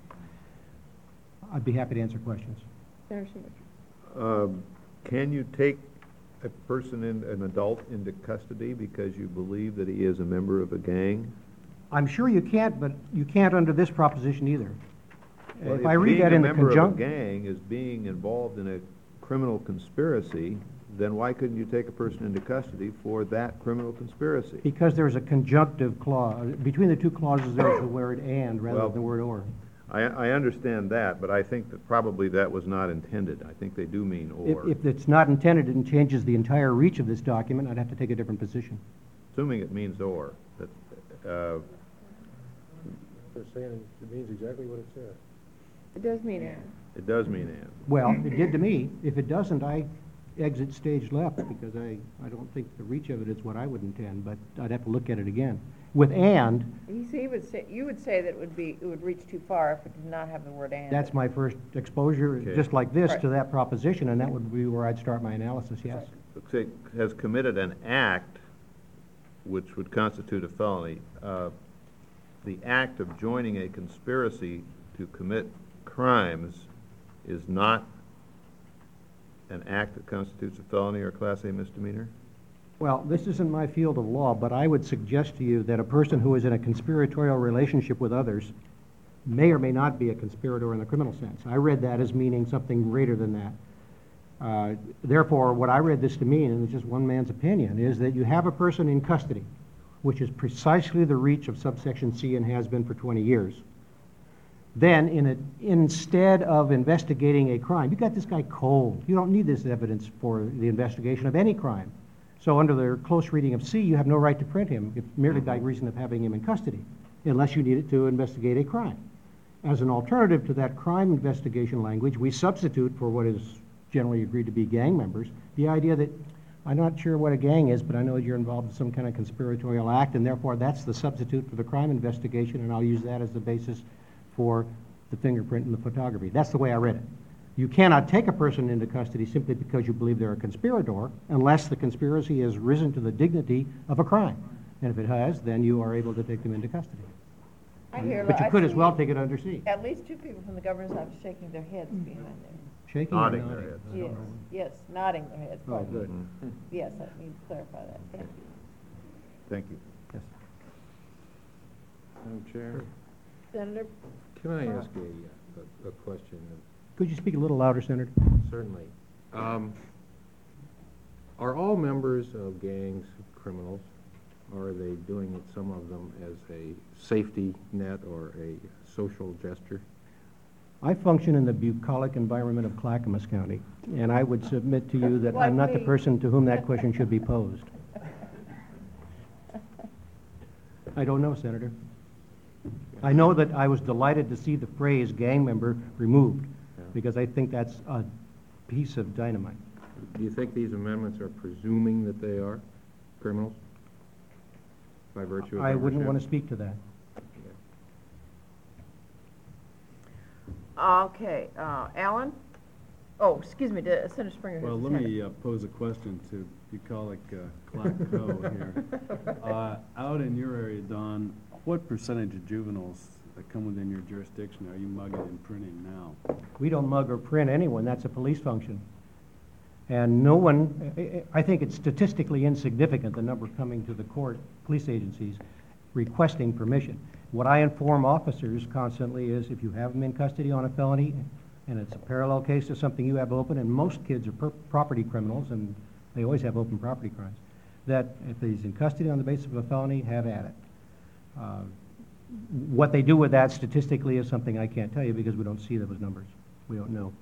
I'd be happy to answer questions. Can you take a person, an adult, into custody because you believe that he is a member of a gang? I'm sure you can't, but you can't under this proposition either. Well, if I read that in the being a member of a conjunction... gang is being involved in a criminal conspiracy, then why couldn't you take a person into custody for that criminal conspiracy? Because there's a conjunctive clause. Between the two clauses there's the word and rather than the word or. I understand that, but I think that probably that was not intended. I think they do mean or. If it's not intended and changes the entire reach of this document, I'd have to take a different position. Assuming it means or. That, They're saying it means exactly what it says. It does mean and. it does mean and. Well, it did to me. If it doesn't, I exit stage left because I don't think the reach of it is what I would intend, but I'd have to look at it again. With and, You would say that it would reach too far if it did not have the word and. that's my first exposure, Okay. just like this, Right. to that proposition, and that would be where I'd start my analysis, yes. Looks like has committed an act which would constitute a felony. The act of joining a conspiracy to commit crimes is not an act that constitutes a felony or a Class A misdemeanor? Well, this isn't my field of law, but I would suggest to you that a person who is in a conspiratorial relationship with others may or may not be a conspirator in the criminal sense. I read that as meaning something greater than that. Therefore, what I read this to mean, and it's just one man's opinion, is that you have a person in custody, which is precisely the reach of subsection C and has been for 20 years. Then, instead of investigating a crime, you got this guy cold. You don't need this evidence for the investigation of any crime. So under the close reading of C, you have no right to print him, merely by reason of having him in custody, unless you need it to investigate a crime. As an alternative to that crime investigation language, we substitute for what is generally agreed to be gang members, the idea that I'm not sure what a gang is, but I know you're involved in some kind of conspiratorial act, and therefore that's the substitute for the crime investigation, and I'll use that as the basis for the fingerprint and the photography. That's the way I read it. You cannot take a person into custody simply because you believe they're a conspirator unless the conspiracy has risen to the dignity of a crime. And if it has, then you are able to take them into custody. But you could as well take it under C. At least two people from the governor's office shaking their heads behind there. Shaking or Nodding nodding? their heads. Yes, yes, nodding their heads. Oh, pardon me. good. Yes, I need to clarify that. Thank you. Thank you. Yes. Madam Chair, Senator? can I ask a question? Could you speak a little louder, Senator? Certainly. Are all members of gangs criminals? or are they doing it, some of them, as a safety net or a social gesture? I function in the bucolic environment of Clackamas County, and I would submit to you that I'm not the person to whom that question should be posed. I don't know, Senator. I know that I was delighted to see the phrase gang member removed, because I think that's a piece of dynamite. Do you think these amendments are presuming that they are criminals by virtue of I wouldn't membership? want to speak to that. Okay, Alan? Oh, excuse me, Senator Springer has Well, his let hand me pose a question to bucolic Clacko here. Out in your area, Don, what percentage of juveniles that come within your jurisdiction are you mugging and printing now? We don't mug or print anyone. That's a police function. And no one, I think it's statistically insignificant, the number coming to the court, police agencies, requesting permission. What I inform officers constantly is if you have them in custody on a felony, and it's a parallel case to something you have open, and most kids are property criminals, and they always have open property crimes, that if he's in custody on the basis of a felony, have at it. What they do with that statistically is something I can't tell you because we don't see those numbers. We don't know.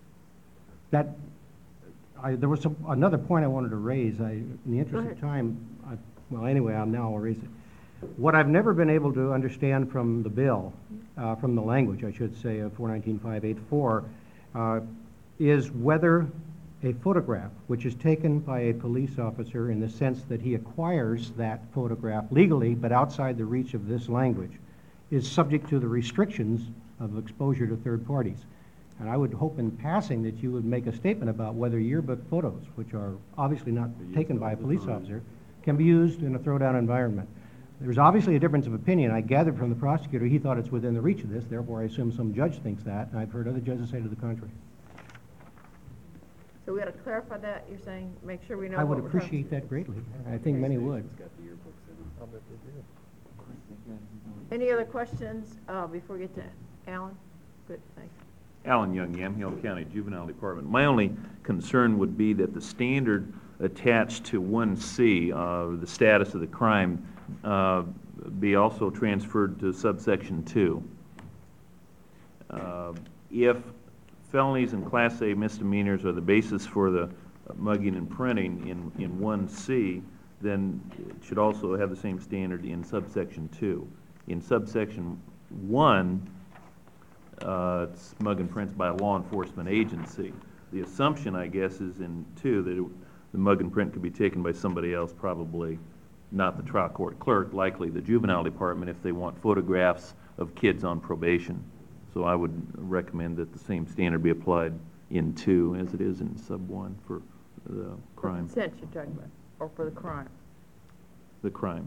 There was another point I wanted to raise. In the interest of time, well, anyway, now I'll raise it. What I've never been able to understand from the bill, from the language, I should say, of 419-584, is whether a photograph, which is taken by a police officer in the sense that he acquires that photograph legally but outside the reach of this language, is subject to the restrictions of exposure to third parties. And I would hope in passing that you would make a statement about whether yearbook photos, which are obviously not taken by a police officer, can be used in a throwdown environment. There's obviously a difference of opinion. I gathered from the prosecutor he thought it's within the reach of this, therefore I assume some judge thinks that, and I've heard other judges say to the contrary. So we got to clarify that, you're saying, make sure we know I would what we're talking appreciate that greatly. I think many would. Any other questions before we get to Alan? Good, thanks. Alan Young, Yamhill County Juvenile Department. My only concern would be that the standard attached to 1C, the status of the crime, be also transferred to subsection 2. If felonies and Class A misdemeanors are the basis for the mugging and printing in 1C, then it should also have the same standard in subsection 2. In subsection 1, it's mug and prints by a law enforcement agency. The assumption, I guess, is in 2 that the mug and print could be taken by somebody else, probably not the trial court clerk, likely the juvenile department if they want photographs of kids on probation. So I would recommend that the same standard be applied in 2 as it is in sub 1 for the crime. For consent you're talking about, or for the crime? The crime.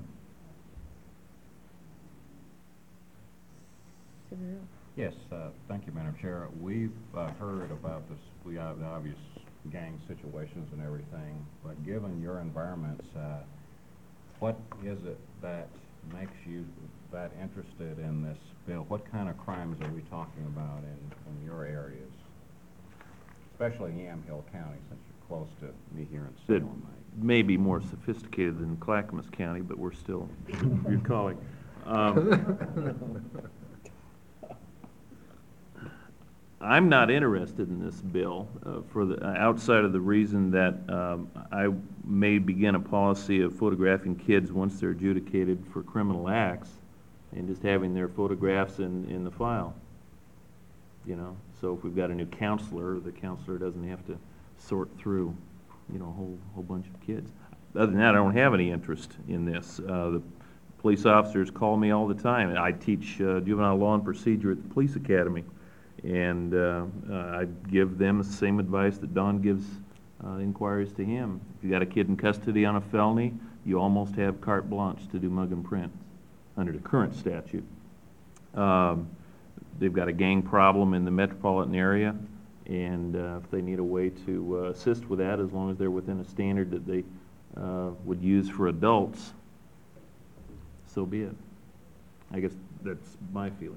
Yes, thank you, Madam Chair. We've heard about this, we have the obvious gang situations and everything, but given your environments, what is it that makes you that interested in this bill? What kind of crimes are we talking about in your areas, especially in Yamhill County, since you're close to me here in That Salem? may be more sophisticated than Clackamas County, but we're still bucolic. I'm not interested in this bill for the outside of the reason that I may begin a policy of photographing kids once they're adjudicated for criminal acts and just having their photographs in the file. You know, so if we've got a new counselor, the counselor doesn't have to sort through, you know, a whole bunch of kids. Other than that, I don't have any interest in this. The police officers call me all the time. I teach juvenile law and procedure at the police academy. And I give them the same advice that Don gives inquiries to him. If you got a kid in custody on a felony, you almost have carte blanche to do mug and print under the current statute. They've got a gang problem in the metropolitan area, and if they need a way to assist with that, as long as they're within a standard that they would use for adults, so be it. I guess that's my feeling.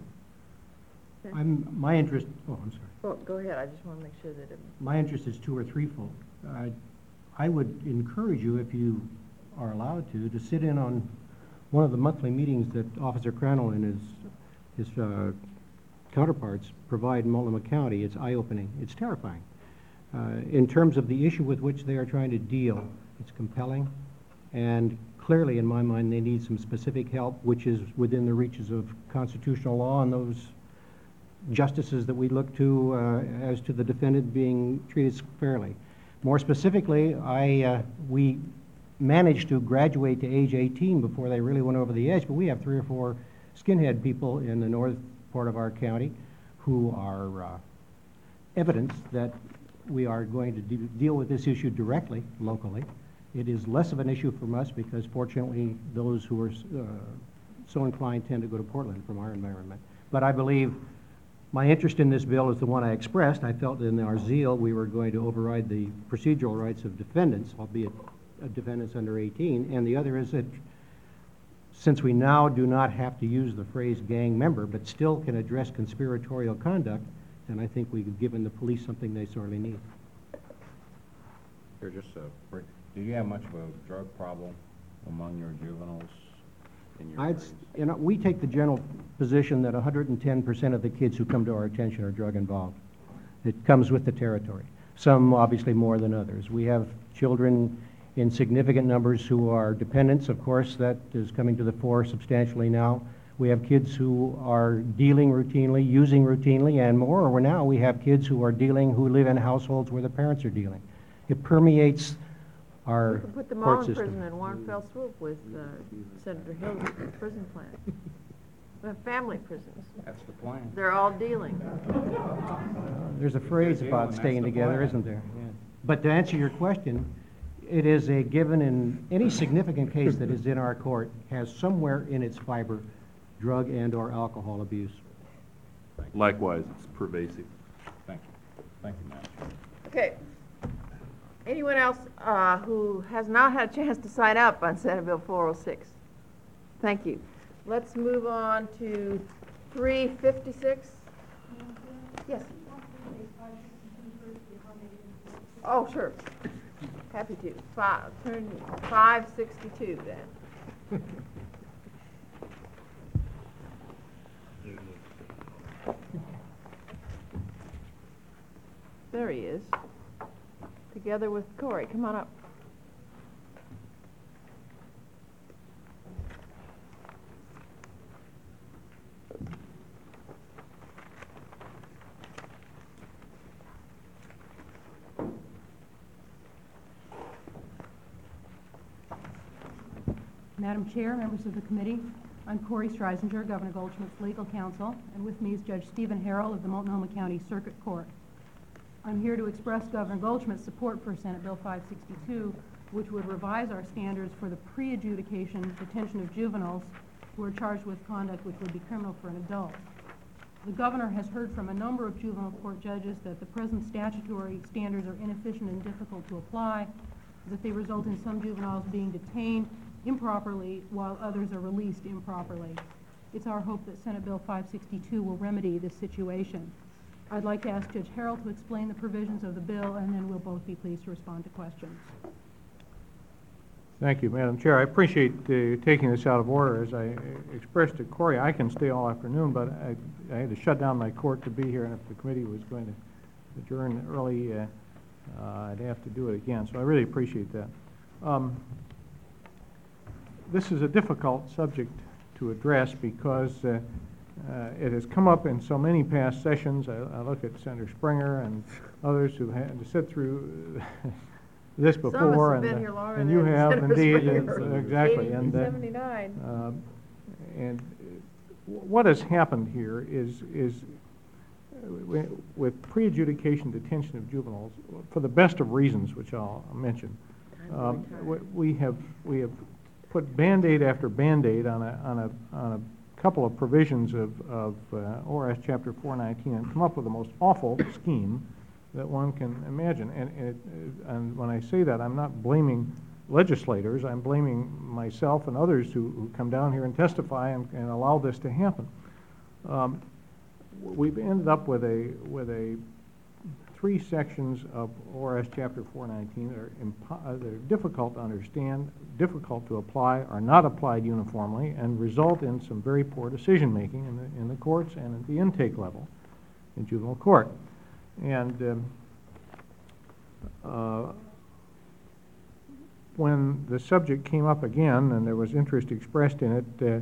My interest, I'm sorry. Well, go ahead, I just want to make sure that My interest is 2 or 3-fold. I would encourage you, if you are allowed to sit in on one of the monthly meetings that Officer Crannell and his counterparts provide in Multnomah County. It's eye-opening. It's terrifying. In terms of the issue with which they are trying to deal, it's compelling, and clearly, in my mind, they need some specific help, which is within the reaches of constitutional law and those justices that we look to as to the defendant being treated fairly. More specifically, we managed to graduate to age 18 before they really went over the edge, but we have 3 or 4 skinhead people in the north part of our county who are evidence that we are going to deal with this issue directly, locally. It is less of an issue from us because fortunately those who are so inclined tend to go to Portland from our environment. But I believe my interest in this bill is the one I expressed. I felt that in our zeal we were going to override the procedural rights of defendants, albeit defendants under 18, and the other is that since we now do not have to use the phrase gang member but still can address conspiratorial conduct, then I think we've given the police something they sorely need. Here, just do you have much of a drug problem among your juveniles in your areas? We take the general position that 110% of the kids who come to our attention are drug involved. It comes with the territory. Some obviously more than others. We have children in significant numbers who are dependents, of course, that is coming to the fore substantially now. We have kids who are dealing routinely, using routinely, and moreover now we have kids who are dealing, who live in households where the parents are dealing. It permeates our You can put them all court in system. prison in one fell swoop with Senator Hill's prison plan. We have family prisons. That's the plan. They're all dealing. There's a phrase about staying together, isn't there? Yeah. But to answer your question, it is a given in any significant case that is in our court has somewhere in its fiber drug and or alcohol abuse. Likewise, it's pervasive. Thank you. Thank you, Madam Chair. Okay. Anyone else who has not had a chance to sign up on Senate Bill 406? Thank you. Let's move on to 356. Yes. Oh, sure. Happy to. Turn 562 then. There he is, together with Corey. Come on up. Madam Chair, members of the committee, I'm Corey Streisinger, Governor Goldschmidt's legal counsel, and with me is Judge Stephen Harrell of the Multnomah County Circuit Court. I'm here to express Governor Goldschmidt's support for Senate Bill 562, which would revise our standards for the pre-adjudication detention of juveniles who are charged with conduct which would be criminal for an adult. The governor has heard from a number of juvenile court judges that the present statutory standards are inefficient and difficult to apply, that they result in some juveniles being detained improperly while others are released improperly. It's our hope that Senate Bill 562 will remedy this situation. I'd like to ask Judge Harrell to explain the provisions of the bill, and then we'll both be pleased to respond to questions. Thank you, Madam Chair. I appreciate taking this out of order. As I expressed to Corey, I can stay all afternoon, but I had to shut down my court to be here, and if the committee was going to adjourn early, I'd have to do it again. So I really appreciate that. This is a difficult subject to address because it has come up in so many past sessions. I look at Senator Springer and others who had to sit through this before, Some of us have been here longer and you than have Senator indeed, Springer. exactly. 79. And what has happened here is with pre-adjudication detention of juveniles, for the best of reasons, which I'll mention, we have put Band-Aid after Band-Aid on a couple of provisions of ORS Chapter 419 and come up with the most awful scheme that one can imagine. And when I say that, I'm not blaming legislators. I'm blaming myself and others who come down here and testify and allow this to happen. We've ended up with a three sections of ORS Chapter 419 that are difficult to understand, difficult to apply, are not applied uniformly, and result in some very poor decision-making in the courts and at the intake level in juvenile court. And when the subject came up again and there was interest expressed in it,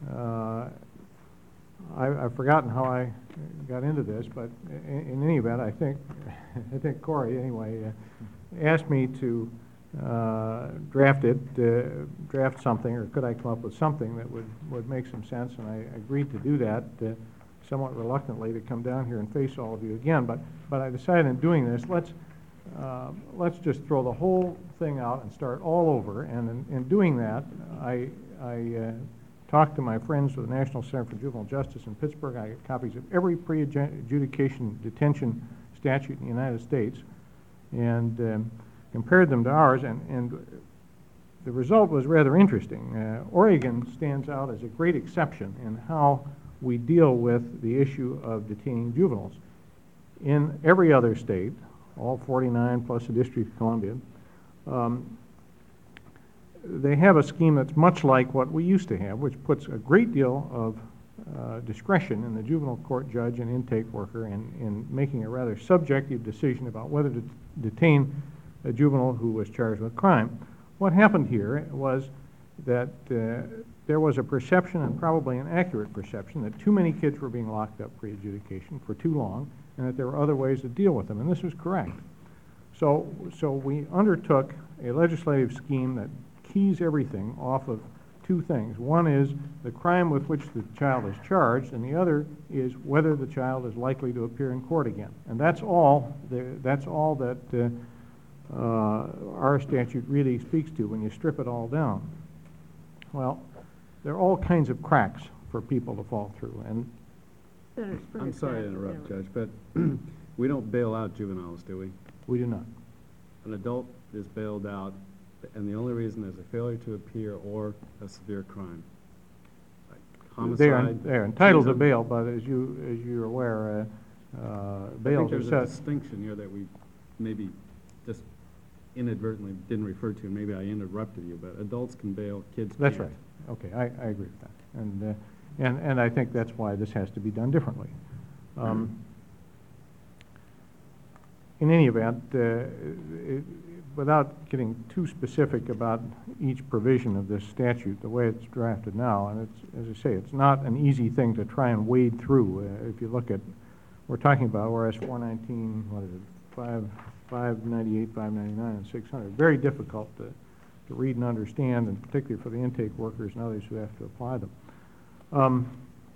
I've forgotten how I got into this, but in any event, I think Corey, anyway, asked me to draft something, or could I come up with something that would make some sense, and I agreed to do that, somewhat reluctantly, to come down here and face all of you again. But I decided in doing this, let's just throw the whole thing out and start all over. And in doing that, I talked to my friends with the National Center for Juvenile Justice in Pittsburgh. I got copies of every pre-adjudication detention statute in the United States and compared them to ours, and the result was rather interesting. Oregon stands out as a great exception in how we deal with the issue of detaining juveniles. In every other state, all 49 plus the District of Columbia, they have a scheme that's much like what we used to have, which puts a great deal of discretion in the juvenile court judge and intake worker in making a rather subjective decision about whether to detain a juvenile who was charged with crime. What happened here was that there was a perception, and probably an accurate perception, that too many kids were being locked up pre-adjudication for too long, and that there were other ways to deal with them, and this was correct. So we undertook a legislative scheme that keys everything off of two things. One is the crime with which the child is charged, and the other is whether the child is likely to appear in court again. And that's all that our statute really speaks to when you strip it all down. Well, there are all kinds of cracks for people to fall through, and I'm sorry to interrupt, Judge, but we don't bail out juveniles, do we? We do not. An adult is bailed out, and the only reason is a failure to appear or a severe crime. Like homicide. They're entitled to bail, but as you're aware, bail. I think there's a distinction here that we maybe just inadvertently didn't refer to. Maybe I interrupted you, but adults can bail, kids can't. That's right. Okay, I agree with that, and I think that's why this has to be done differently. In any event, without getting too specific about each provision of this statute, the way it's drafted now, and it's, as I say, it's not an easy thing to try and wade through. If you look at, we're talking about ORS 419, what is it, 598, 599, and 600. Very difficult to read and understand, and particularly for the intake workers and others who have to apply them.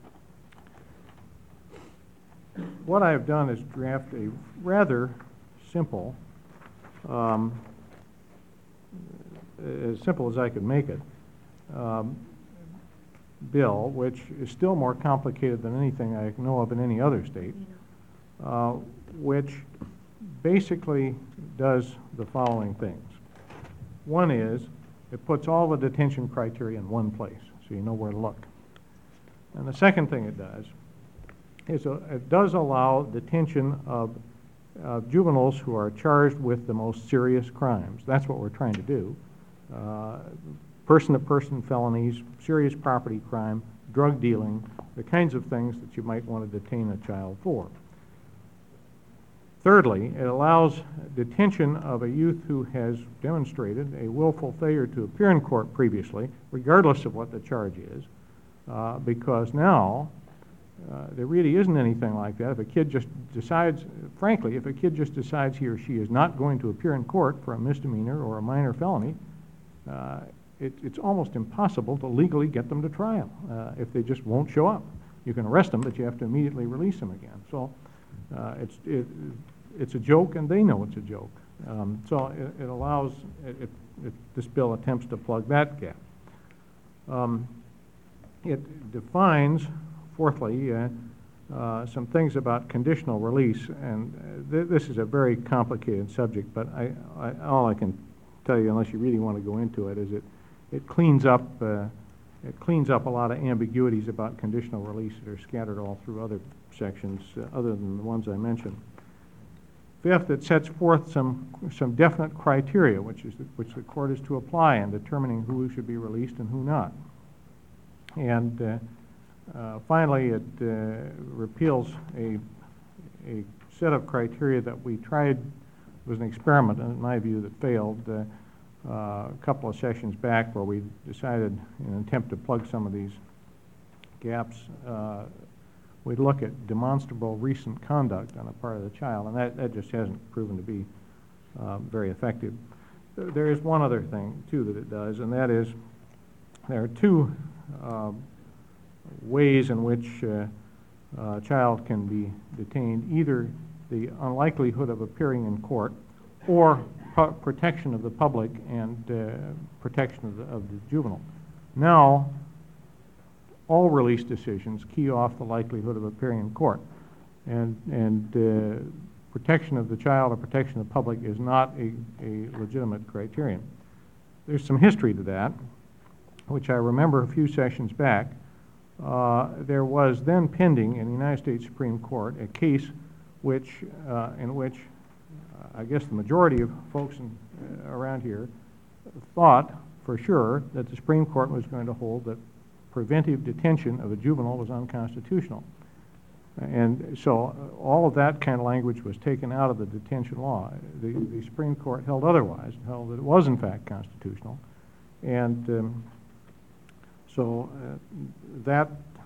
What I've done is draft a rather simple, as simple as I could make it, bill, which is still more complicated than anything I know of in any other state, which basically does the following things. One is, it puts all the detention criteria in one place, so you know where to look. And the second thing it does is it does allow detention of juveniles who are charged with the most serious crimes. That's what we're trying to do. Person-to-person felonies, serious property crime, drug dealing, the kinds of things that you might want to detain a child for. Thirdly, it allows detention of a youth who has demonstrated a willful failure to appear in court previously, regardless of what the charge is, because now there really isn't anything like that. If a kid just decides, frankly, if a kid just decides he or she is not going to appear in court for a misdemeanor or a minor felony, it's almost impossible to legally get them to trial if they just won't show up. You can arrest them, but you have to immediately release them again. So it's a joke, and they know it's a joke. So it allows, this bill attempts to plug that gap. It defines, fourthly, some things about conditional release, and this is a very complicated subject, but all I can tell you, unless you really want to go into it, is it cleans up a lot of ambiguities about conditional release that are scattered all through other sections other than the ones I mentioned. Fifth, it sets forth some definite criteria which the court is to apply in determining who should be released and who not. And finally, it repeals a set of criteria that we tried. It was an experiment, in my view, that failed a couple of sessions back, where we decided, in an attempt to plug some of these gaps, we'd look at demonstrable recent conduct on the part of the child, and that just hasn't proven to be very effective. There is one other thing, too, that it does, and that is there are two ways in which a child can be detained: either the unlikelihood of appearing in court, or protection of the public and protection of the juvenile. Now, all release decisions key off the likelihood of appearing in court, and protection of the child or protection of the public is not a legitimate criterion. There's some history to that, which I remember a few sessions back. There was then pending in the United States Supreme Court a case in which I guess the majority of folks around here thought for sure that the Supreme Court was going to hold that preventive detention of a juvenile was unconstitutional. And so all of that kind of language was taken out of the detention law. The Supreme Court held otherwise, held that it was in fact constitutional. And that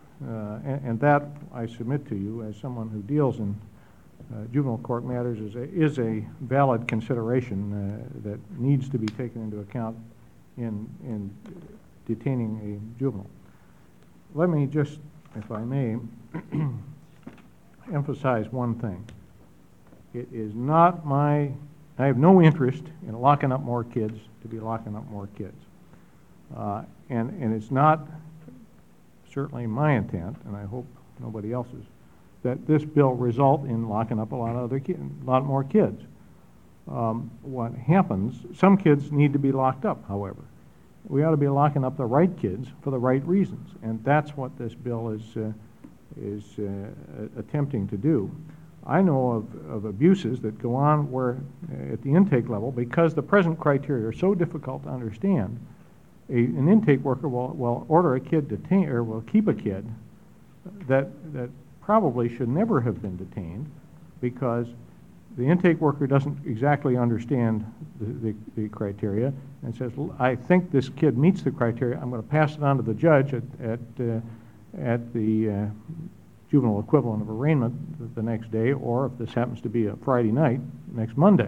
I submit to you, as someone who deals in juvenile court matters, is a valid consideration that needs to be taken into account in detaining a juvenile. Let me just, if I may, emphasize one thing. It is not I have no interest in locking up more kids to be locking up more kids. And it's not certainly my intent, and I hope nobody else's, that this bill result in locking up a lot more kids. What happens, some kids need to be locked up, however. We ought to be locking up the right kids for the right reasons, and that's what this bill is attempting to do. I know of abuses that go on where, at the intake level, because the present criteria are so difficult to understand, an intake worker will order a kid detained, or will keep a kid that probably should never have been detained, because the intake worker doesn't exactly understand the criteria and says, I think this kid meets the criteria, I'm going to pass it on to the judge at the juvenile equivalent of arraignment the next day, or if this happens to be a Friday night, next Monday.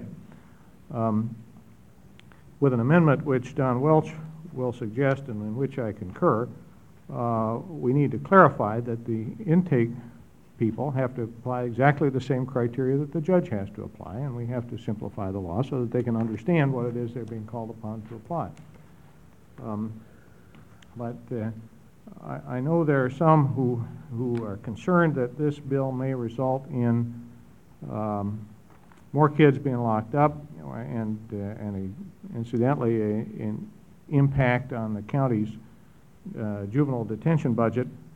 With an amendment which Don Welch will suggest and in which I concur, we need to clarify that the intake people have to apply exactly the same criteria that the judge has to apply, and we have to simplify the law so that they can understand what it is they're being called upon to apply. But I know there are some who are concerned that this bill may result in more kids being locked up, and incidentally an impact on the county's juvenile detention budget